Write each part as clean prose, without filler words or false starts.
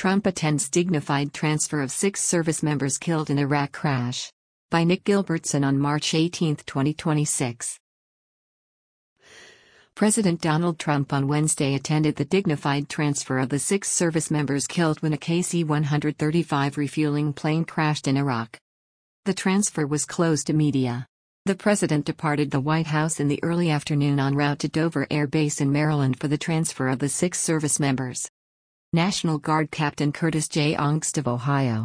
Trump attends dignified transfer of 6 service members killed in Iraq crash. By Nick Gilbertson on March 18, 2026. President Donald Trump on Wednesday attended the dignified transfer of the 6 service members killed when a KC-135 refueling plane crashed in Iraq. The transfer was closed to media. The president departed the White House in the early afternoon en route to Dover Air Base in Maryland for the transfer of the 6 service members. National Guard Captain Curtis J. Ongst of Ohio.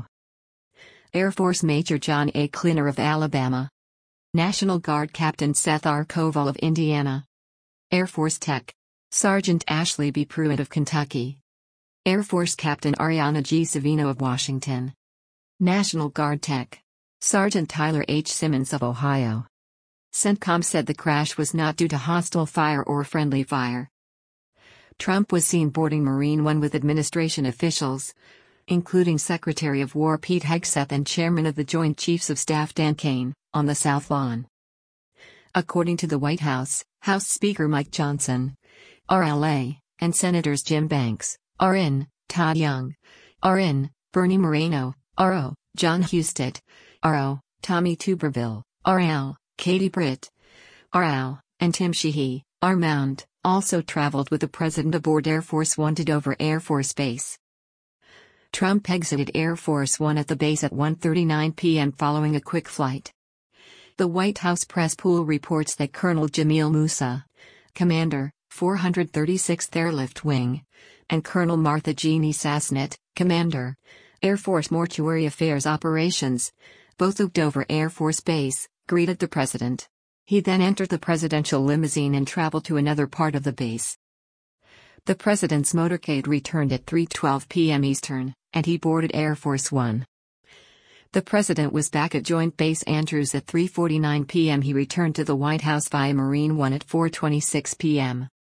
Air Force Major John A. Klinner of Alabama. National Guard Captain Seth R. Koval of Indiana. Air Force Tech. Sergeant Ashley B. Pruitt of Kentucky. Air Force Captain Ariana G. Savino of Washington. National Guard Tech. Sergeant Tyler H. Simmons of Ohio. CENTCOM said the crash was not due to hostile fire or friendly fire. Trump was seen boarding Marine One with administration officials, including Secretary of War Pete Hegseth and Chairman of the Joint Chiefs of Staff Dan Kane, on the South Lawn. According to the White House, House Speaker Mike Johnson, RLA, and Senators Jim Banks, RN, Todd Young, RN, Bernie Moreno, RO, John Husted, RO, Tommy Tuberville, RL, Katie Britt, RL, and Tim Sheehy, RMound, also traveled with the president aboard Air Force One to Dover Air Force Base. Trump exited Air Force One at the base at 1:39 p.m. following a quick flight. The White House press pool reports that Colonel Jamil Moussa, Commander, 436th Airlift Wing, and Colonel Martha Jeannie Sassnett, Commander, Air Force Mortuary Affairs Operations, both of Dover Air Force Base, greeted the president. He then entered the presidential limousine and traveled to another part of the base. The president's motorcade returned at 3:12 p.m. Eastern, and he boarded Air Force One. The president was back at Joint Base Andrews at 3:49 p.m. He returned to the White House via Marine One at 4:26 p.m.